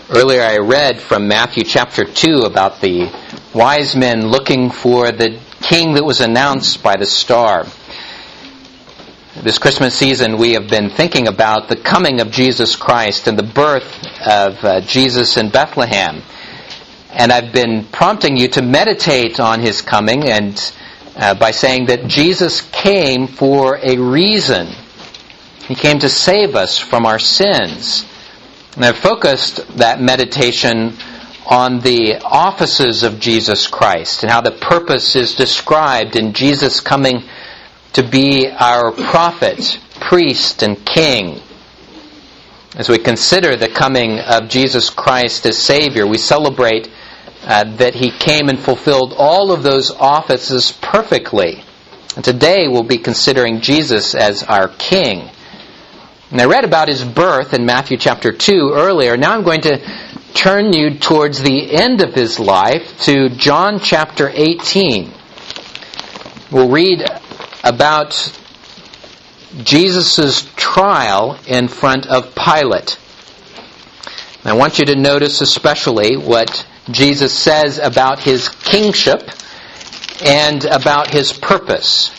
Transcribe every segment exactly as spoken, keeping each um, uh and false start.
Earlier I read from Matthew chapter two about the wise men looking for the king that was announced by the star. This Christmas season we have been thinking about the coming of Jesus Christ and the birth of uh, Jesus in Bethlehem. And I've been prompting you to meditate on His coming and uh, by saying that Jesus came for a reason. He came to save us from our sins. And I've focused that meditation on the offices of Jesus Christ and how the purpose is described in Jesus coming to be our prophet, priest, and king. As we consider the coming of Jesus Christ as Savior, we celebrate uh, that He came and fulfilled all of those offices perfectly. And today we'll be considering Jesus as our King. And I read about His birth in Matthew chapter two earlier. Now I'm going to turn you towards the end of His life to John chapter eighteen. We'll read about Jesus' trial in front of Pilate. I want you to notice especially what Jesus says about His kingship and about His purpose.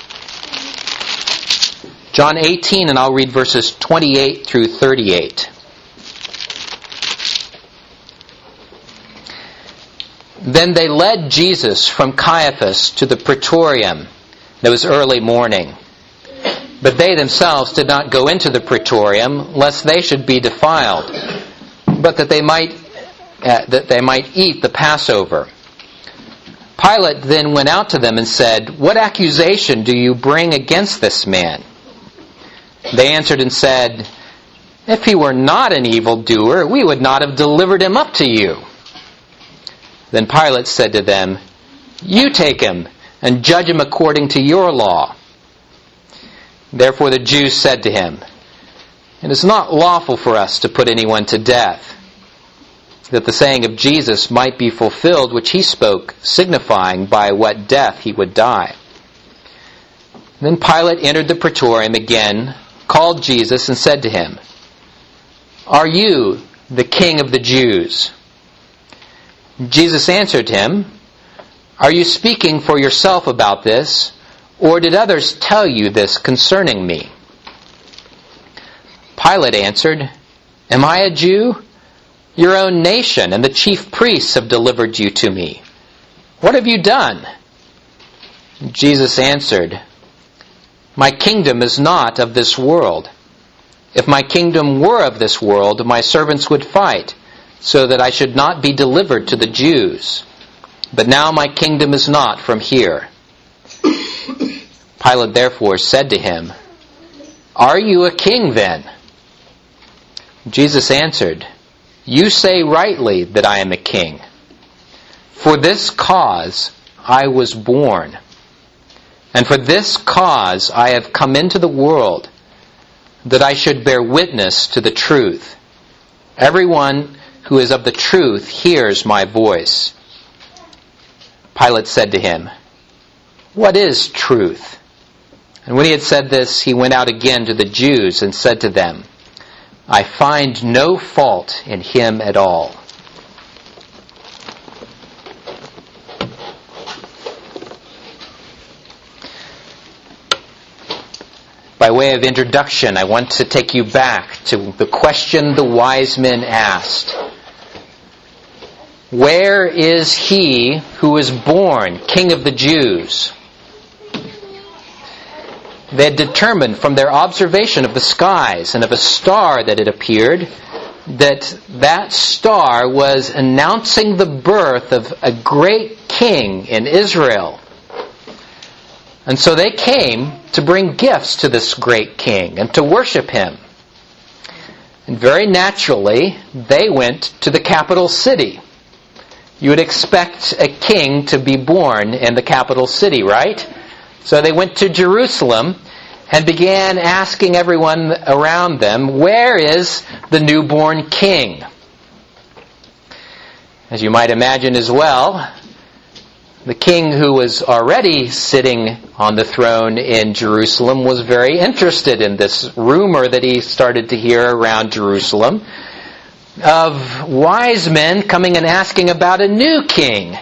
John eighteen, and I'll read verses twenty-eight through thirty-eight. Then they led Jesus from Caiaphas to the praetorium. It was early morning. But they themselves did not go into the praetorium, lest they should be defiled, but that they might uh, that they might eat the Passover. Pilate then went out to them and said, "What accusation do you bring against this man?" They answered and said, "If he were not an evildoer, we would not have delivered him up to you." Then Pilate said to them, "You take him and judge him according to your law." Therefore the Jews said to him, "It is not lawful for us to put anyone to death," that the saying of Jesus might be fulfilled which he spoke, signifying by what death he would die. Then Pilate entered the praetorium again, called Jesus, and said to him, "Are you the King of the Jews?" Jesus answered him, "Are you speaking for yourself about this, or did others tell you this concerning me?" Pilate answered, "Am I a Jew? Your own nation and the chief priests have delivered you to me. What have you done?" Jesus answered, "My kingdom is not of this world. If my kingdom were of this world, my servants would fight, so that I should not be delivered to the Jews. But now my kingdom is not from here." Pilate therefore said to him, "Are you a king then?" Jesus answered, "You say rightly that I am a king. For this cause I was born, and for this cause I have come into the world, that I should bear witness to the truth. Everyone who is of the truth hears my voice." Pilate said to him, "What is truth?" And when he had said this, he went out again to the Jews and said to them, "I find no fault in him at all." By way of introduction, I want to take you back to the question the wise men asked. Where is he who was born King of the Jews? They had determined from their observation of the skies and of a star that had appeared that that star was announcing the birth of a great king in Israel. And so they came to bring gifts to this great king and to worship him. And very naturally, they went to the capital city. You would expect a king to be born in the capital city, right? So they went to Jerusalem and began asking everyone around them, "Where is the newborn king?" As you might imagine as well, the king who was already sitting on the throne in Jerusalem was very interested in this rumor that he started to hear around Jerusalem. of wise men coming and asking about a new king.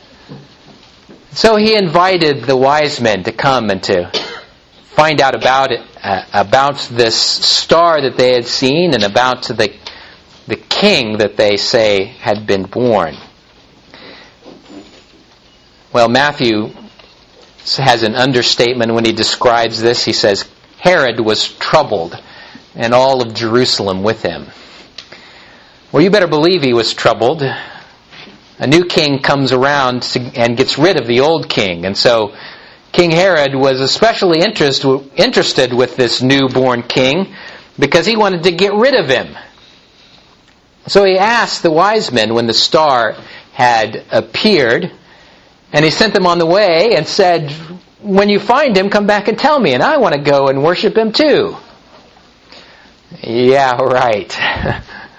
So he invited the wise men to come and to find out about it, uh, about this star that they had seen and about the, the king that they say had been born. Well, Matthew has an understatement when he describes this. He says, Herod was troubled, and all of Jerusalem with him. Well, you better believe he was troubled. A new king comes around to, and gets rid of the old king. And so King Herod was especially interest, interested with this newborn king because he wanted to get rid of him. So he asked the wise men when the star had appeared, and he sent them on the way and said, when you find him, come back and tell me, and I want to go and worship him too. Yeah, right.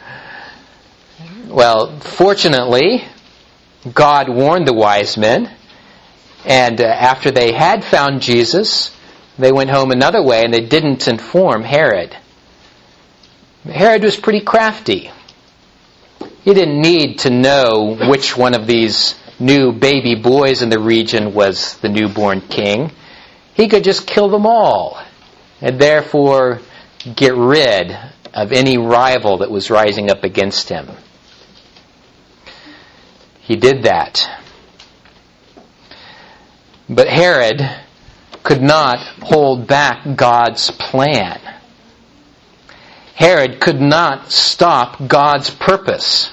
Well, fortunately, God warned the wise men, and uh, after they had found Jesus, they went home another way, and they didn't inform Herod. Herod was pretty crafty. He didn't need to know which one of these new baby boys in the region was the newborn king. He could just kill them all, and therefore get rid of any rival that was rising up against him. He did that. But Herod could not hold back God's plan. Herod could not stop God's purpose.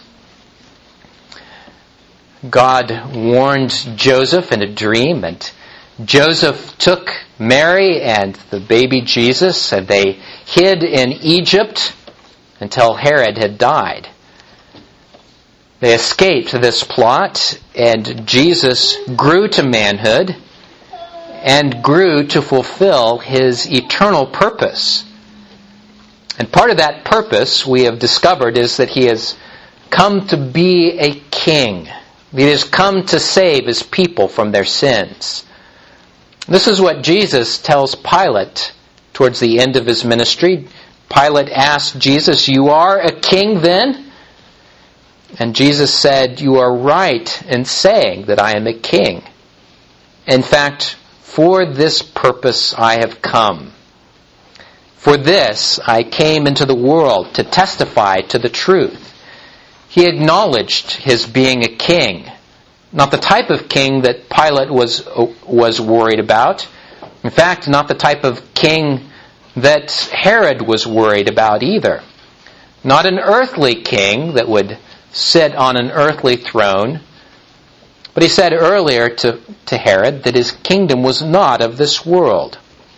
God warned Joseph in a dream, and Joseph took Mary and the baby Jesus, and they hid in Egypt until Herod had died. They escaped this plot, and Jesus grew to manhood and grew to fulfill his eternal purpose. And part of that purpose, we have discovered, is that he has come to be a king. He has come to save his people from their sins. This is what Jesus tells Pilate towards the end of his ministry. Pilate asked Jesus, "You are a king then?" And Jesus said, "You are right in saying that I am a king. In fact, for this purpose I have come. For this I came into the world, to testify to the truth." He acknowledged his being a king, not the type of king that Pilate was was worried about. In fact, not the type of king that Herod was worried about either. Not an earthly king that would sit on an earthly throne. But he said earlier to, to Herod that his kingdom was not of this world.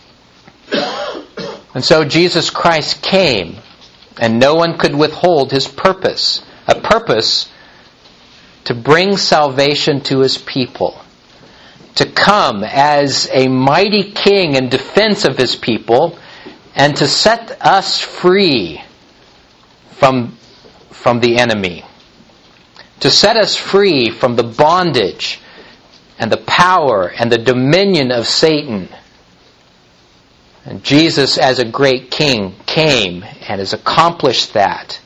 And so Jesus Christ came, and no one could withhold his purpose. A purpose to bring salvation to his people. To come as a mighty king in defense of his people, and to set us free from, from the enemy. To set us free from the bondage and the power and the dominion of Satan. And Jesus, as a great king, came and has accomplished that.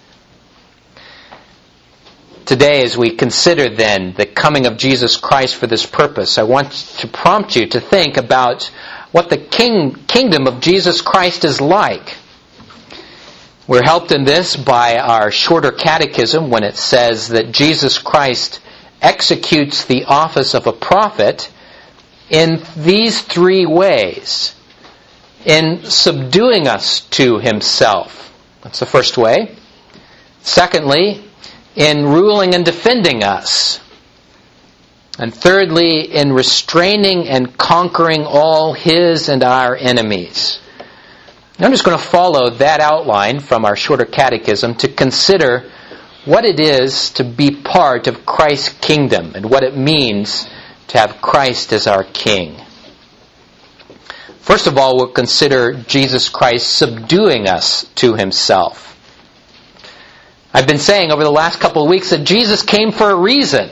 Today, as we consider then the coming of Jesus Christ for this purpose, I want to prompt you to think about what the king, kingdom of Jesus Christ is like. We're helped in this by our shorter catechism when it says that Jesus Christ executes the office of a prophet in these three ways. In subduing us to himself. That's the first way. Secondly, in ruling and defending us. And thirdly, in restraining and conquering all his and our enemies. I'm just going to follow that outline from our shorter catechism to consider what it is to be part of Christ's kingdom and what it means to have Christ as our king. First of all, we'll consider Jesus Christ subduing us to himself. I've been saying over the last couple of weeks that Jesus came for a reason.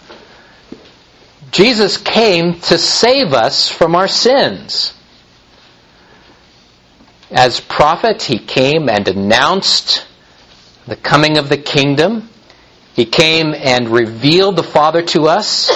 Jesus came to save us from our sins. As prophet, he came and announced the coming of the kingdom. He came and revealed the Father to us.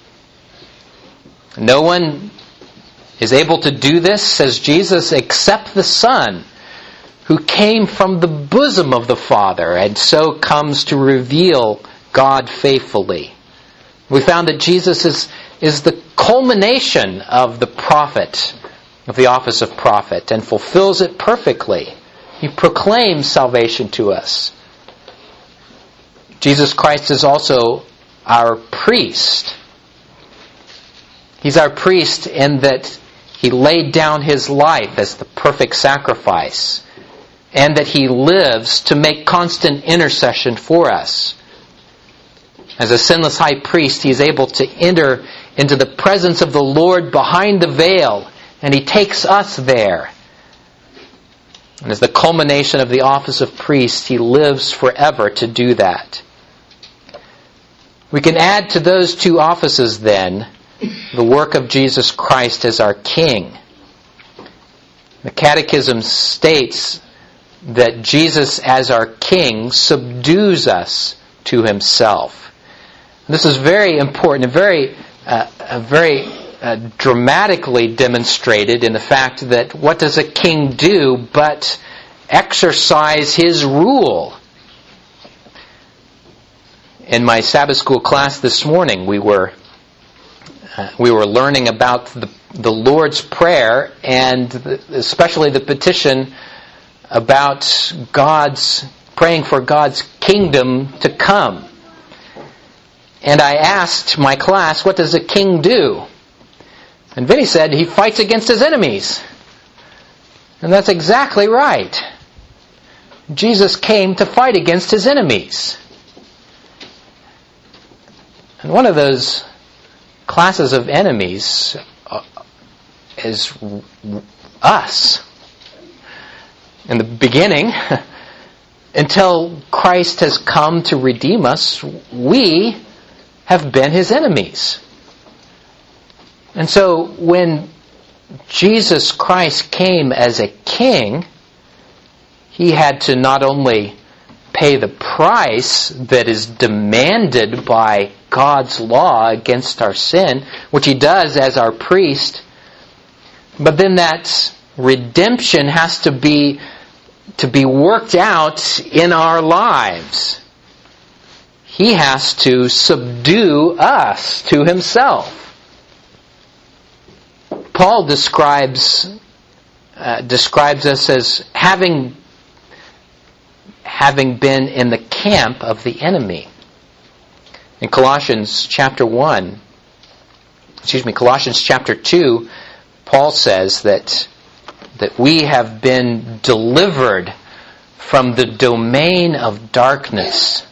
No one is able to do this, says Jesus, except the Son, who came from the bosom of the Father and so comes to reveal God faithfully. We found that Jesus is, is the culmination of the prophet, of the office of prophet, and fulfills it perfectly. He proclaims salvation to us. Jesus Christ is also our priest. He's our priest in that He laid down His life as the perfect sacrifice, and that He lives to make constant intercession for us. As a sinless high priest, He is able to enter into the presence of the Lord behind the veil, and He takes us there. And as the culmination of the office of priest, He lives forever to do that. We can add to those two offices then the work of Jesus Christ as our King. The Catechism states that Jesus as our King subdues us to Himself. This is very important and very, uh, very uh, dramatically demonstrated in the fact that what does a king do but exercise his rule? In my Sabbath school class this morning, we were uh, we were learning about the, the Lord's Prayer, and the, especially the petition about God's praying for God's kingdom to come. And I asked my class, what does a king do? And Vinny said he fights against his enemies. And that's exactly right. Jesus came to fight against His enemies. And one of those classes of enemies is us. In the beginning, until Christ has come to redeem us, we have been His enemies. And so when Jesus Christ came as a king, He had to not only pay the price that is demanded by God's law against our sin, which He does as our priest, but then that redemption has to be to be worked out in our lives. He has to subdue us to Himself. Paul describes uh, describes us as having having been in the camp of the enemy. In Colossians chapter one, excuse me, Colossians chapter two, Paul says that that we have been delivered from the domain of darkness.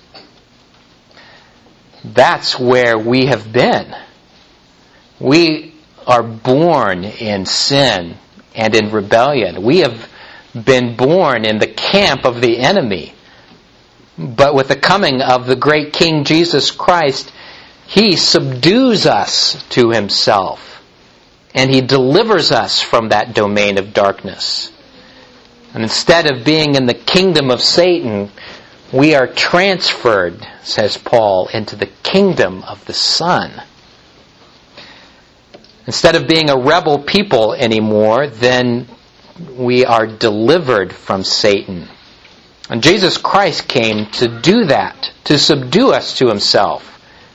That's where we have been. We are born in sin and in rebellion. We have been born in the camp of the enemy. But with the coming of the great King Jesus Christ, He subdues us to Himself. And He delivers us from that domain of darkness. And instead of being in the kingdom of Satan, we are transferred, says Paul, into the kingdom of the Son. Instead of being a rebel people anymore, then we are delivered from Satan. And Jesus Christ came to do that, to subdue us to Himself.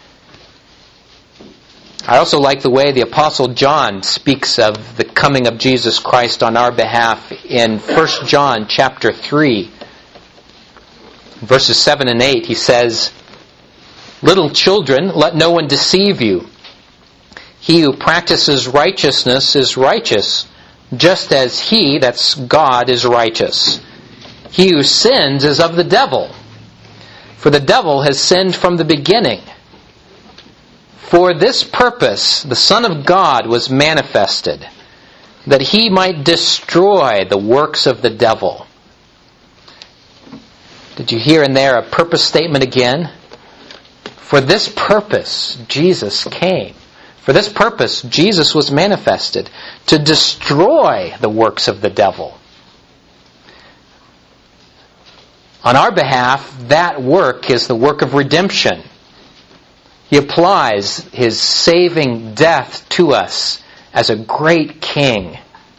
I also like the way the Apostle John speaks of the coming of Jesus Christ on our behalf in First John chapter three. Verses seven and eight, he says, "Little children, let no one deceive you. He who practices righteousness is righteous, just as He," that's God, "is righteous. He who sins is of the devil, for the devil has sinned from the beginning. For this purpose the Son of God was manifested, that He might destroy the works of the devil." Did you hear in there a purpose statement again? For this purpose Jesus came. For this purpose Jesus was manifested, to destroy the works of the devil. On our behalf, that work is the work of redemption. He applies His saving death to us as a great king.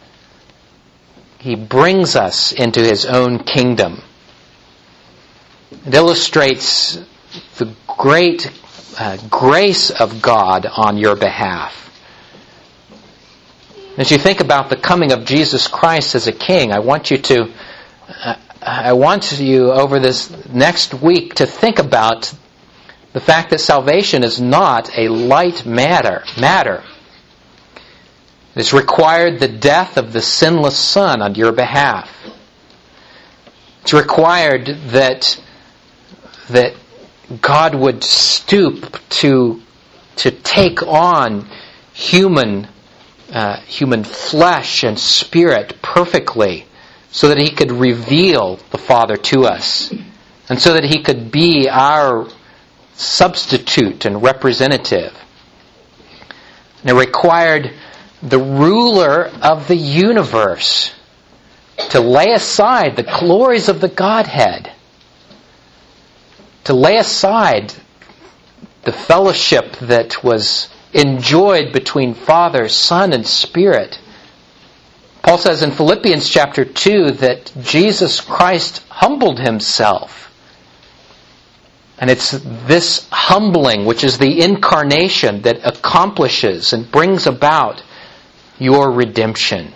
He brings us into His own kingdom. It illustrates the great uh, grace of God on your behalf. As you think about the coming of Jesus Christ as a king, I want you to, uh, I want you over this next week to think about the fact that salvation is not a light matter. matter. It has required the death of the sinless Son on your behalf. It's required that that God would stoop to to take on human uh, human flesh and spirit perfectly, so that He could reveal the Father to us, and so that He could be our substitute and representative. And it required the ruler of the universe to lay aside the glories of the Godhead, to lay aside the fellowship that was enjoyed between Father, Son, and Spirit. Paul says in Philippians chapter two that Jesus Christ humbled Himself. And it's this humbling, which is the incarnation, that accomplishes and brings about your redemption.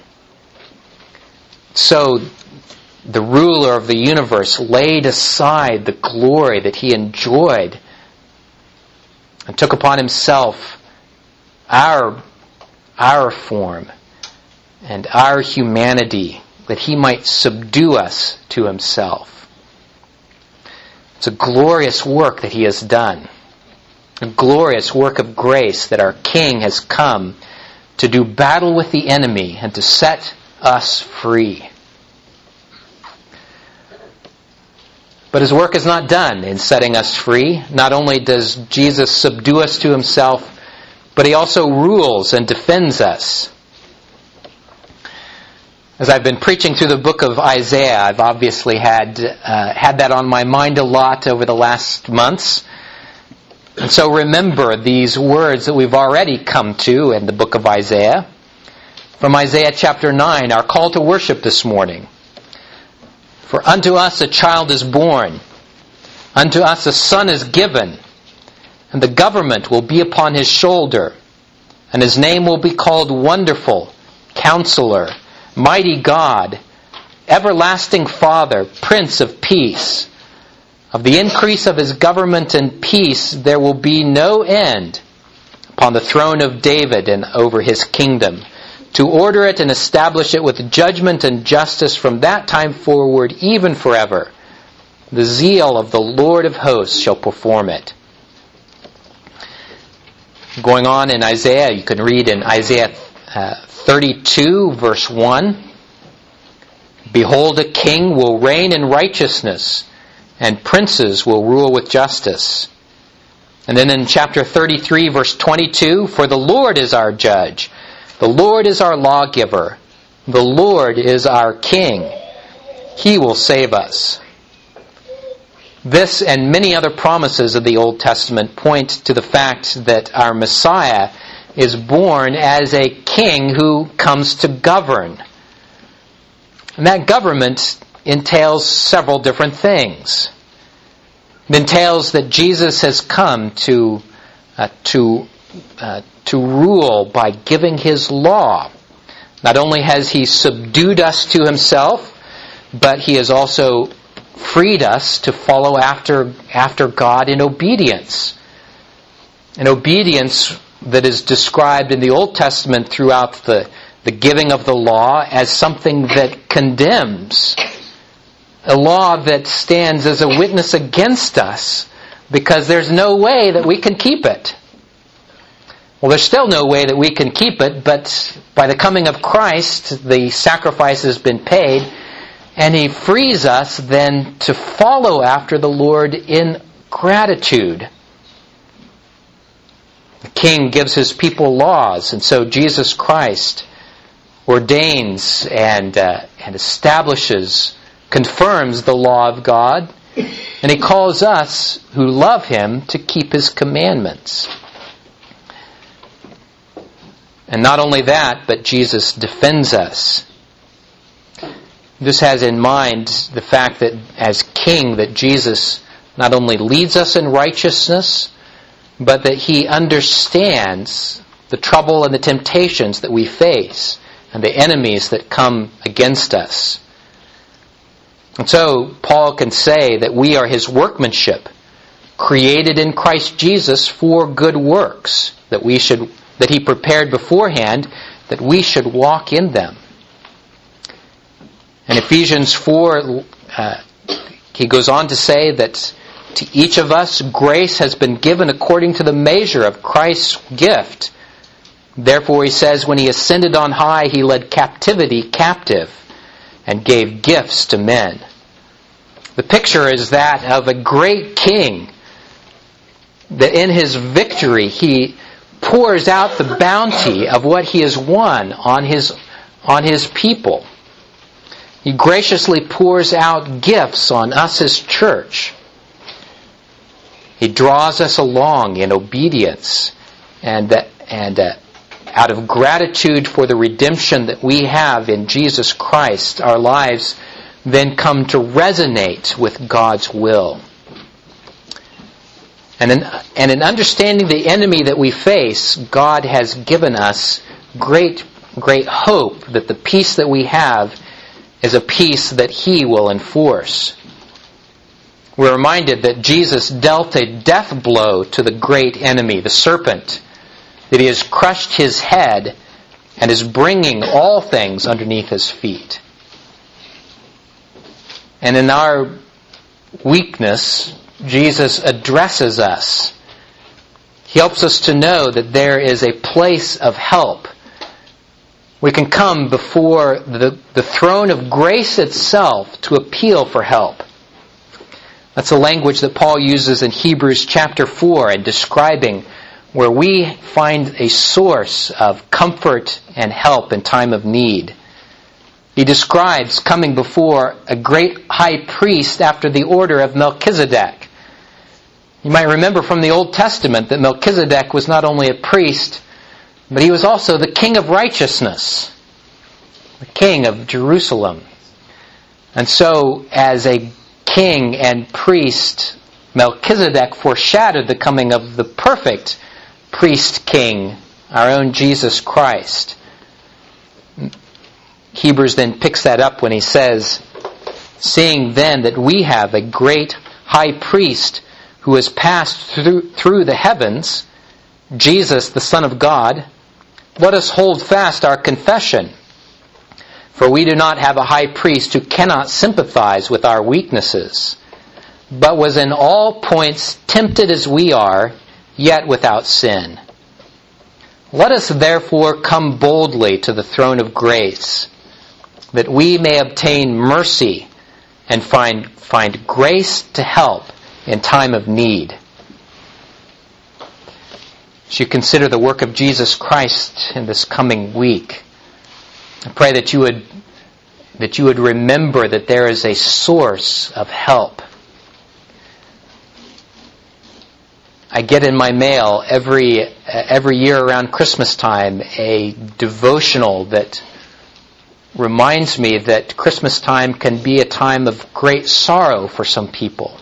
So, the ruler of the universe laid aside the glory that He enjoyed and took upon Himself our, our form and our humanity, that He might subdue us to Himself. It's a glorious work that He has done. A glorious work of grace that our King has come to do battle with the enemy and to set us free. But His work is not done in setting us free. Not only does Jesus subdue us to Himself, but He also rules and defends us. As I've been preaching through the book of Isaiah, I've obviously had uh, had that on my mind a lot over the last months. And so remember these words that we've already come to in the book of Isaiah. From Isaiah chapter nine, our call to worship this morning. For unto us a child is born, unto us a son is given, and the government will be upon His shoulder, and His name will be called Wonderful, Counselor, Mighty God, Everlasting Father, Prince of Peace. Of the increase of His government and peace there will be no end upon the throne of David and over His kingdom, to order it and establish it with judgment and justice from that time forward, even forever. The zeal of the Lord of hosts shall perform it. Going on in Isaiah, you can read in Isaiah uh, thirty-two, verse one, Behold, a king will reign in righteousness, and princes will rule with justice. And then in chapter thirty-three, verse twenty-two, For the Lord is our judge, the Lord is our lawgiver, the Lord is our king. He will save us. This and many other promises of the Old Testament point to the fact that our Messiah is born as a king who comes to govern. And that government entails several different things. It entails that Jesus has come to uh, to uh, to rule by giving His law. Not only has He subdued us to Himself, but He has also freed us to follow after after God in obedience. An obedience that is described in the Old Testament throughout the, the giving of the law as something that condemns. A law that stands as a witness against us because there's no way that we can keep it. Well, there's still no way that we can keep it, but by the coming of Christ, the sacrifice has been paid, and He frees us then to follow after the Lord in gratitude. The King gives His people laws, and so Jesus Christ ordains and uh, and establishes confirms the law of God, and He calls us who love Him to keep His commandments. And not only that, but Jesus defends us. This has in mind the fact that as King, that Jesus not only leads us in righteousness, but that He understands the trouble and the temptations that we face and the enemies that come against us. And so Paul can say that we are His workmanship, created in Christ Jesus for good works, that we should that He prepared beforehand, that we should walk in them. In Ephesians four, uh, he goes on to say that to each of us grace has been given according to the measure of Christ's gift. Therefore, he says, when He ascended on high, He led captivity captive and gave gifts to men. The picture is that of a great king, that in His victory He pours out the bounty of what He has won on His, on His people. He graciously pours out gifts on us as church. He draws us along in obedience, and, and uh, out of gratitude for the redemption that we have in Jesus Christ, our lives then come to resonate with God's will. And in, and in understanding the enemy that we face, God has given us great, great hope that the peace that we have is a peace that He will enforce. We're reminded that Jesus dealt a death blow to the great enemy, the serpent, that He has crushed his head and is bringing all things underneath His feet. And in our weakness, Jesus addresses us. He helps us to know that there is a place of help. We can come before the, the throne of grace itself to appeal for help. That's a language that Paul uses in Hebrews chapter four in describing where we find a source of comfort and help in time of need. He describes coming before a great high priest after the order of Melchizedek. You might remember from the Old Testament that Melchizedek was not only a priest, but he was also the king of righteousness, the king of Jerusalem. And so, as a king and priest, Melchizedek foreshadowed the coming of the perfect priest-king, our own Jesus Christ. Hebrews then picks that up when he says, seeing then that we have a great high priest who has passed through, through the heavens, Jesus, the Son of God, let us hold fast our confession. For we do not have a high priest who cannot sympathize with our weaknesses, but was in all points tempted as we are, yet without sin. Let us therefore come boldly to the throne of grace, that we may obtain mercy and find, find grace to help in time of need. As you consider the work of Jesus Christ in this coming week, I pray that you would that you would remember that there is a source of help. I get in my mail every every year around Christmas time a devotional that reminds me that Christmas time can be a time of great sorrow for some people.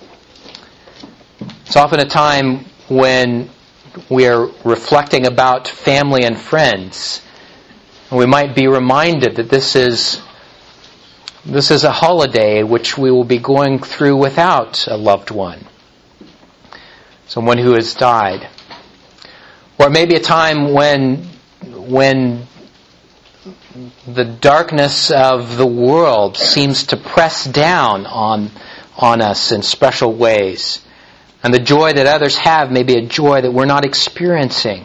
It's often a time when we're reflecting about family and friends. And we might be reminded that this is this is a holiday which we will be going through without a loved one, someone who has died. Or maybe a time when when the darkness of the world seems to press down on on us in special ways. And the joy that others have may be a joy that we're not experiencing.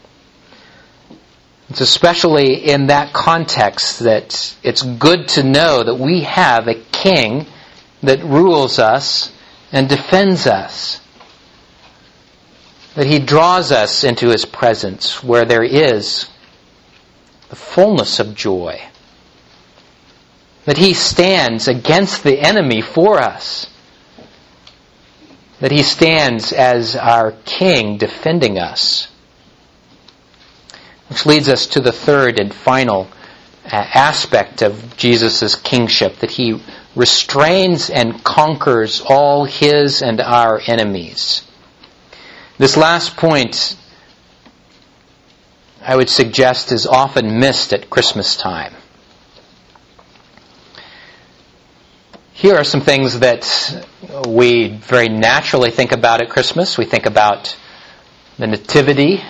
It's especially in that context that it's good to know that we have a king that rules us and defends us. That he draws us into his presence where there is the fullness of joy. That He stands against the enemy for us. That He stands as our King defending us. Which leads us to the third and final aspect of Jesus' kingship, that He restrains and conquers all His and our enemies. This last point, I would suggest, is often missed at Christmas time. Here are some things that we very naturally think about at Christmas. We think about the Nativity,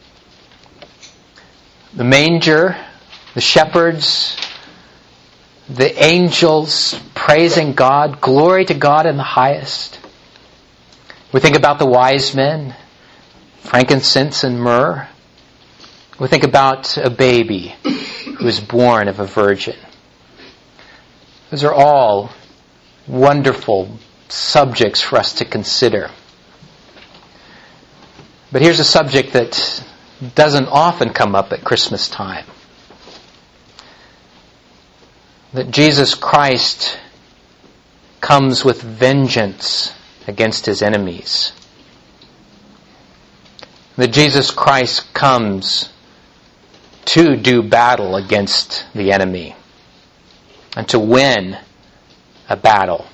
the manger, the shepherds, the angels praising God, glory to God in the highest. We think about the wise men, frankincense and myrrh. We think about a baby who is born of a virgin. Those are all wonderful subjects for us to consider. But here's a subject that doesn't often come up at Christmas time. That Jesus Christ comes with vengeance against His enemies. That Jesus Christ comes to do battle against the enemy and to win a battle.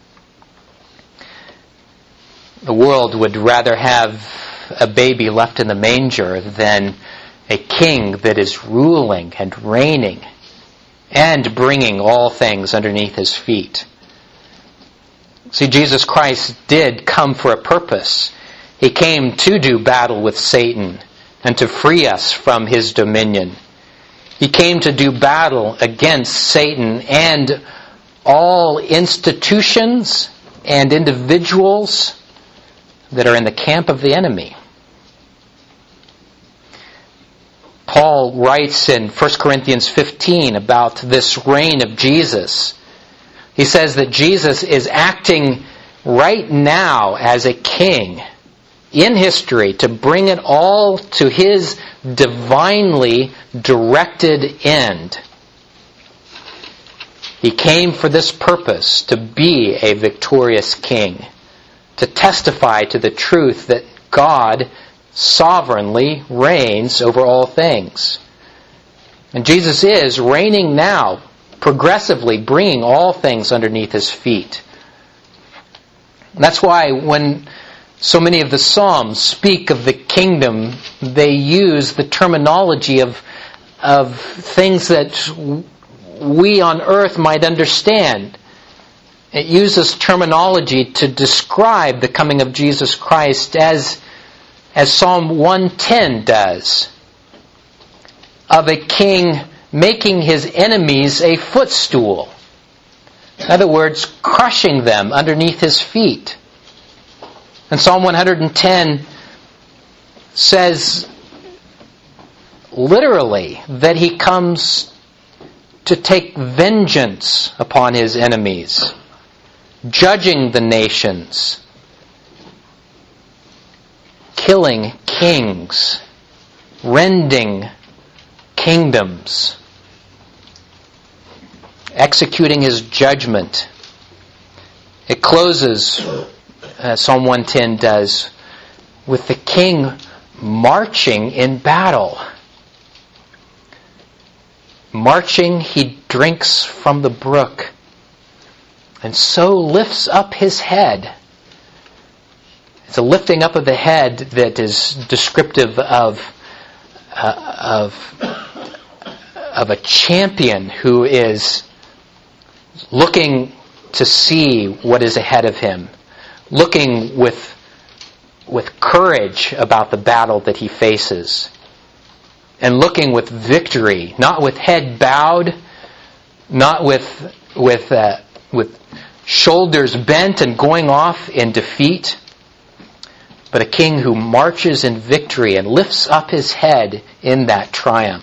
The world would rather have a baby left in the manger than a king that is ruling and reigning and bringing all things underneath His feet. See, Jesus Christ did come for a purpose. He came to do battle with Satan and to free us from his dominion. He came to do battle against Satan and all institutions and individuals that are in the camp of the enemy. Paul writes in First Corinthians fifteen about this reign of Jesus. He says that Jesus is acting right now as a king in history to bring it all to His divinely directed end. He came for this purpose, to be a victorious king, to testify to the truth that God sovereignly reigns over all things. And Jesus is reigning now, progressively bringing all things underneath His feet. And that's why when so many of the Psalms speak of the kingdom, they use the terminology of, of things that we on earth might understand. It uses terminology to describe the coming of Jesus Christ as, as Psalm one ten does, of a king making his enemies a footstool. In other words, crushing them underneath his feet. And Psalm one ten says literally that He comes to take vengeance upon His enemies, judging the nations, killing kings, rending kingdoms, executing His judgment. It closes, uh, Psalm one ten does, with the king marching in battle. Marching, he drinks from the brook, and so lifts up his head. It's a lifting up of the head that is descriptive of uh, of of a champion who is looking to see what is ahead of him, looking with with courage about the battle that he faces, and looking with victory, not with head bowed, not with with uh, with shoulders bent and going off in defeat, but a king who marches in victory and lifts up his head in that triumph.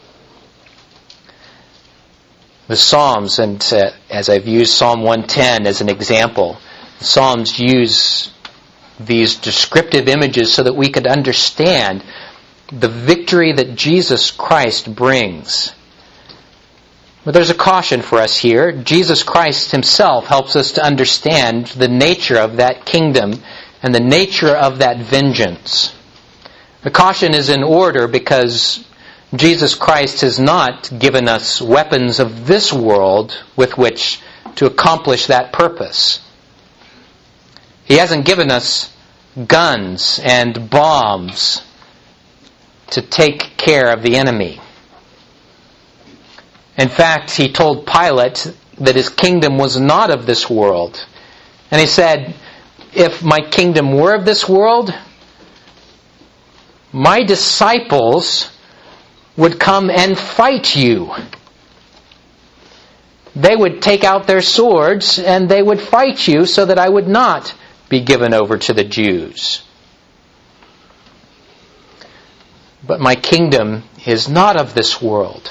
The Psalms, and uh, as I've used Psalm one ten as an example, the Psalms use these descriptive images so that we could understand the victory that Jesus Christ brings. But there's a caution for us here. Jesus Christ himself helps us to understand the nature of that kingdom and the nature of that vengeance. The caution is in order because Jesus Christ has not given us weapons of this world with which to accomplish that purpose. He hasn't given us guns and bombs to take care of the enemy. In fact, he told Pilate that his kingdom was not of this world. And he said, if my kingdom were of this world, my disciples would come and fight you. They would take out their swords and they would fight you so that I would not be given over to the Jews. But my kingdom is not of this world.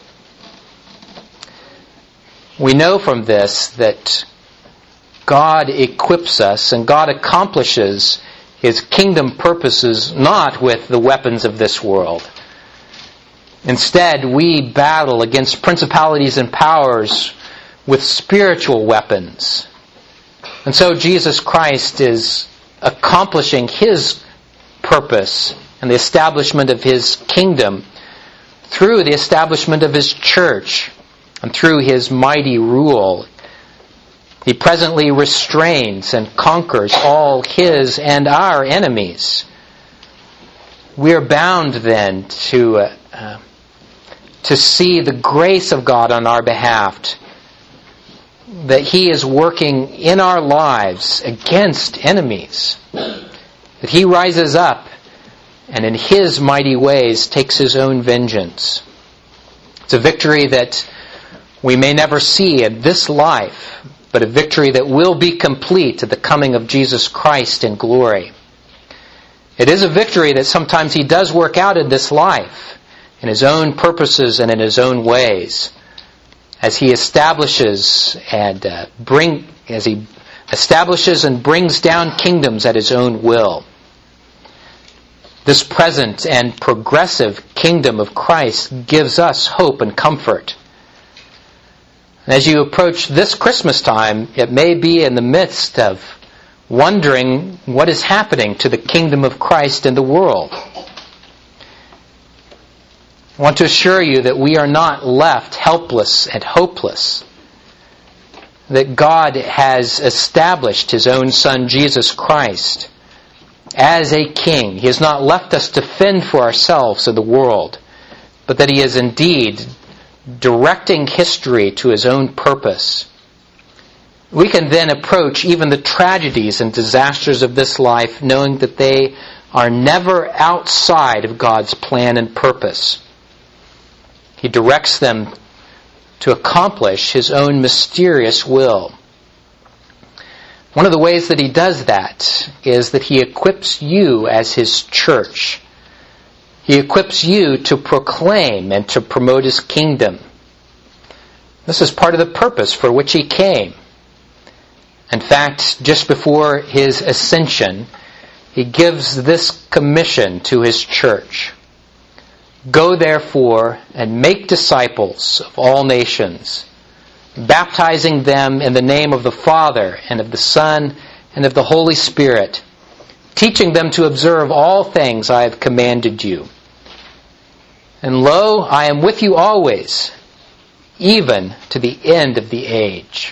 We know from this that God equips us and God accomplishes His kingdom purposes not with the weapons of this world. Instead, we battle against principalities and powers with spiritual weapons. And so Jesus Christ is accomplishing His purpose and the establishment of His kingdom through the establishment of His church and through His mighty rule. He presently restrains and conquers all His and our enemies. We are bound then to uh, uh, to see the grace of God on our behalf, that He is working in our lives against enemies, that He rises up and in His mighty ways takes His own vengeance. It's a victory that we may never see in this life, but a victory that will be complete at the coming of Jesus Christ in glory. It is a victory that sometimes He does work out in this life, in His own purposes and in His own ways, as He establishes and uh, bring, as He establishes and brings down kingdoms at His own will. This present and progressive kingdom of Christ gives us hope and comfort. As you approach this Christmas time, it may be in the midst of wondering what is happening to the kingdom of Christ in the world. I want to assure you that we are not left helpless and hopeless. That God has established His own Son, Jesus Christ, as a king. He has not left us to fend for ourselves in the world, but that He is indeed directing history to His own purpose. We can then approach even the tragedies and disasters of this life knowing that they are never outside of God's plan and purpose. He directs them to accomplish His own mysterious will. One of the ways that He does that is that He equips you as His church. He equips you to proclaim and to promote His kingdom. This is part of the purpose for which He came. In fact, just before His ascension, He gives this commission to His church. Go therefore and make disciples of all nations, baptizing them in the name of the Father and of the Son and of the Holy Spirit, teaching them to observe all things I have commanded you. And lo, I am with you always, even to the end of the age.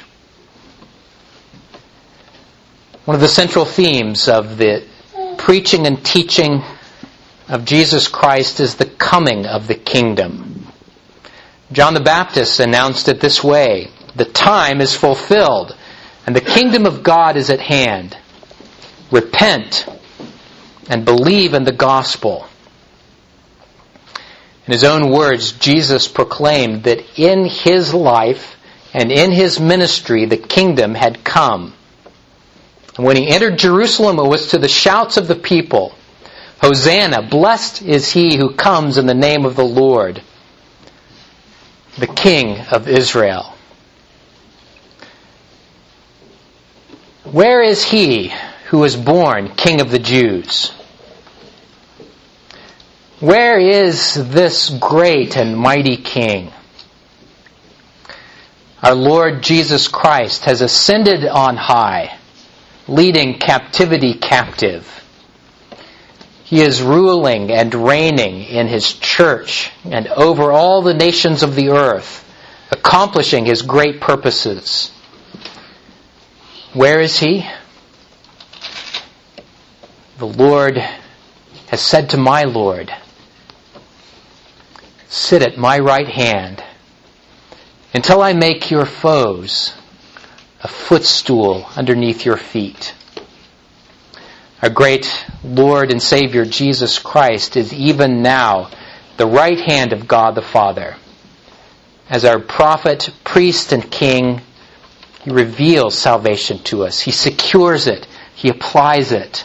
One of the central themes of the preaching and teaching of Jesus Christ is the coming of the kingdom. John the Baptist announced it this way: the time is fulfilled, and the kingdom of God is at hand. Repent and believe in the gospel. In His own words, Jesus proclaimed that in His life and in His ministry the kingdom had come. And when He entered Jerusalem, it was to the shouts of the people, Hosanna, blessed is He who comes in the name of the Lord, the King of Israel. Where is He who was born King of the Jews? Where is this great and mighty King? Our Lord Jesus Christ has ascended on high, leading captivity captive. He is ruling and reigning in His church and over all the nations of the earth, accomplishing His great purposes. Where is He? The Lord has said to my Lord, "Sit at my right hand until I make your foes a footstool underneath your feet." Our great Lord and Savior Jesus Christ is even now the right hand of God the Father. As our prophet, priest, and king, He reveals salvation to us. He secures it. He applies it.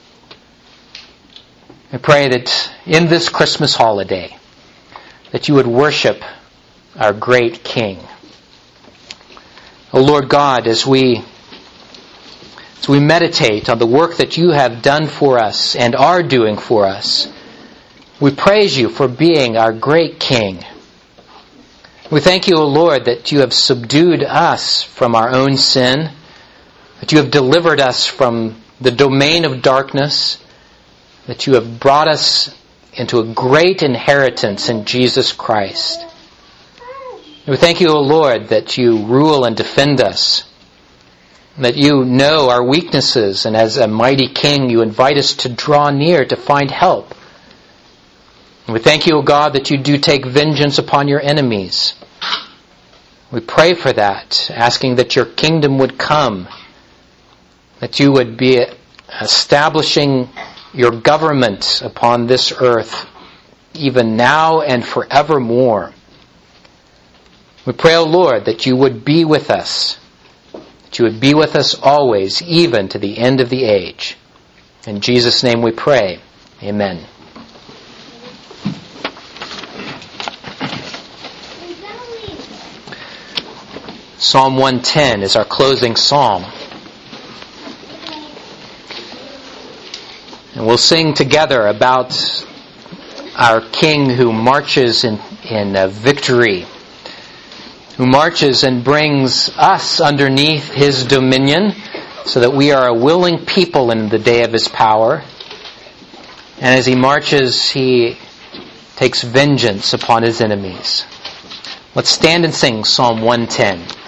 I pray that in this Christmas holiday, that you would worship our great King. O Lord God, as we as we meditate on the work that you have done for us and are doing for us, we praise you for being our great King. We thank you, O Lord, that you have subdued us from our own sin, that you have delivered us from the domain of darkness, that you have brought us into a great inheritance in Jesus Christ. We thank you, O Lord, that you rule and defend us, that you know our weaknesses, and as a mighty King, you invite us to draw near to find help. We thank you, O God, that you do take vengeance upon your enemies. We pray for that, asking that your kingdom would come, that you would be establishing your government upon this earth, even now and forevermore. We pray, O Lord, that you would be with us, that you would be with us always, even to the end of the age. In Jesus' name we pray. Amen. Psalm one ten is our closing psalm. And we'll sing together about our King who marches in, in uh, victory, who marches and brings us underneath His dominion so that we are a willing people in the day of His power. And as He marches, He takes vengeance upon His enemies. Let's stand and sing Psalm one ten.